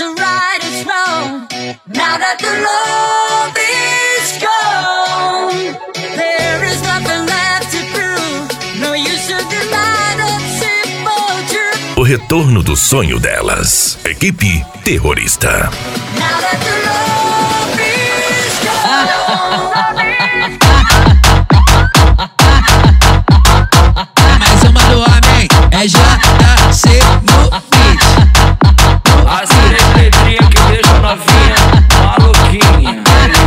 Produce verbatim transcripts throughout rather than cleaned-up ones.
isn't right, it's wrong. Now that the love is gone, there is nothing left to prove. No use to deny that simple truth. O retorno do sonho delas. Equipe Terrorista. Now that the love is gone. Mais uma do homem é J C no beat. As três letrinhas que deixam novinha maluquinha.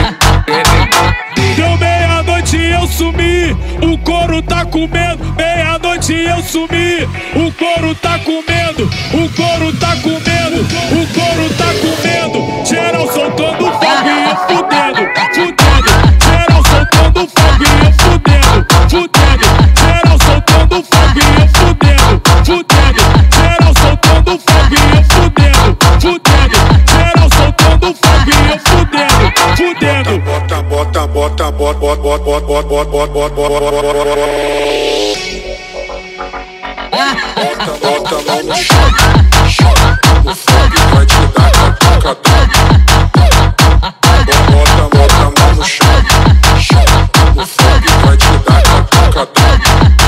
Deu meia-noite e eu sumi, o couro tá comendo. Meia-noite e eu sumi, o couro tá comendo. O couro tá comendo, o couro tá comendo. Geral soltando fogo e eu fudendo, fudendo. Geral soltando fogo e eu fudendo, fudendo. Geral soltando fogo e eu fudendo, fudendo. Geral soltando fogo e eu fudendo, fudendo. Geral soltando fogo e eu fudendo, fudendo. Bota, bota, bota, bota, bota, bota, bota, bota, bota, bota, bota. Bota, bota a mão no chão, o fogo vai te dar catucada. Bota, bota a mão no chão, o fogo vai te dar catucada.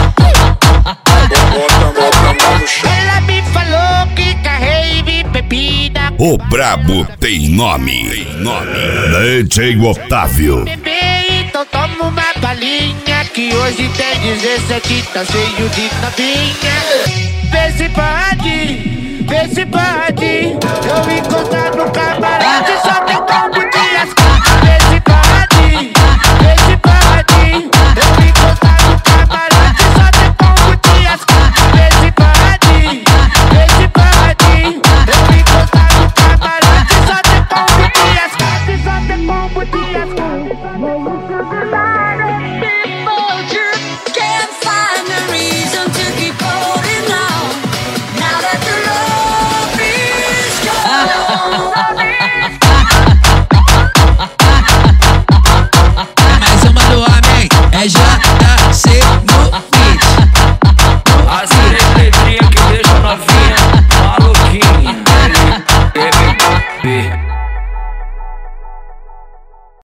Bota, bota a mão no chão. Ela me falou que carrei bebida. O brabo tem nome. Tem nome. D J Otávio. Bebê, então toma uma balinha, que hoje tem dezessete, tá cheio de novinha. Vê se pode, vê se pode. Eu encontro